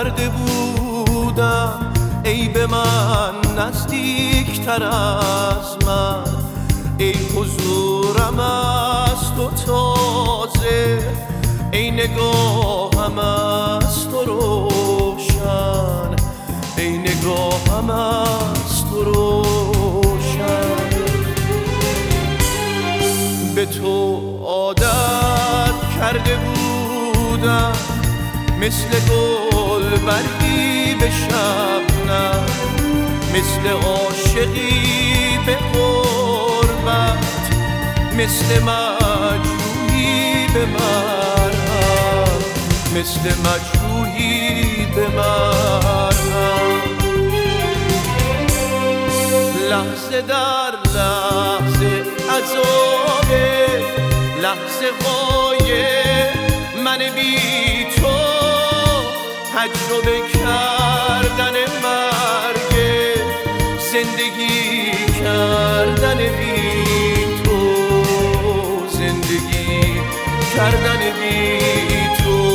کرده بودم ای به من نزدیکتر از من، ای حضورم از تو تازه، ای نگاهم از تو روشن، ای نگاهم از تو روشن. به تو عادت کرده بودم مثل گل برگی به شبنم، مثل عاشقی به غربت، مثل مجروحی به مرهم، مثل مجروحی به مرهم. لحظه در لحظه عذابه، لحظه های من بی تو، تجربه کردن مرگ، زندگی کردن بی تو، زندگی کردن بی تو.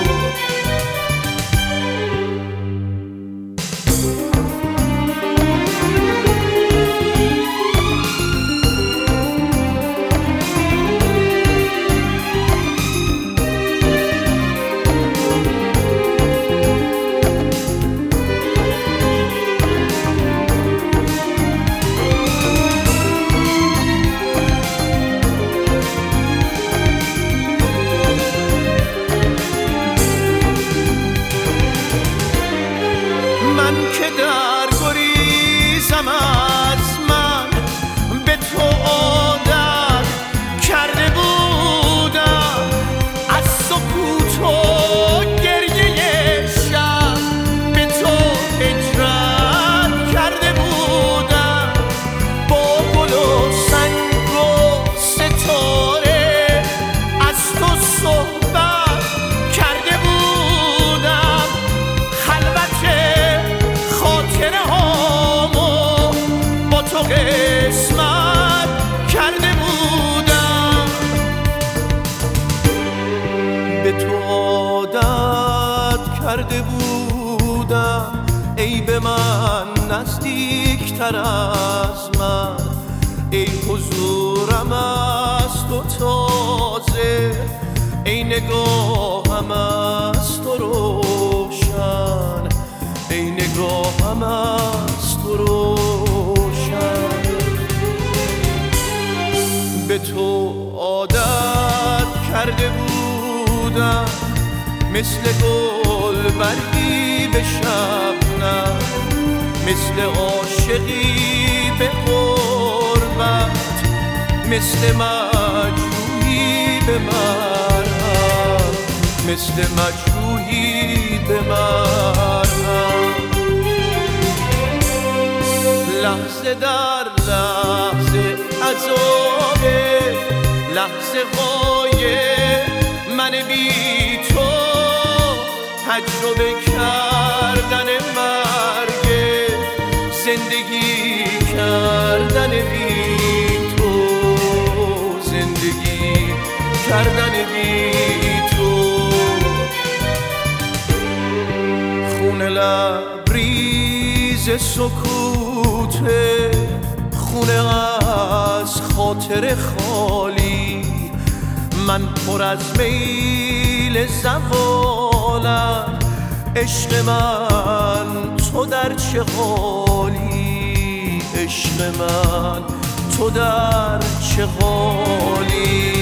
من که در گریزم از من، به تو عادت کرده بودم، از سکوت و گریه شب به تو هجرت کرده بودم، با گل و سنگ و ستاره از تو صحبت کرده بودم، خلوت خاطره هامو با تو قسمت کرده بودم. به تو عادت کرده بودم ای به من نزدیکتر از من، ای حضورم از تو تازه، ای نگاهم از تو روشن، ای نگاهم از تو روشن. به تو عادت کرده بودم مثل گل برگی به شبنم، مثل عاشقی به غربت، مثل مجروحی به مرهم، مثل مجروحی به مرهم. لحظه در لحظه عذابه، لحظه های من بی تو، تجربه کردن مرگ، زندگی کردن بی تو، زندگی کردن بی تو. خونه لبریز سکوته، خونه از خاطر خالی، من پر از میل زوالم، عشق من تو در چه حالی، عشق من تو در چه حالی.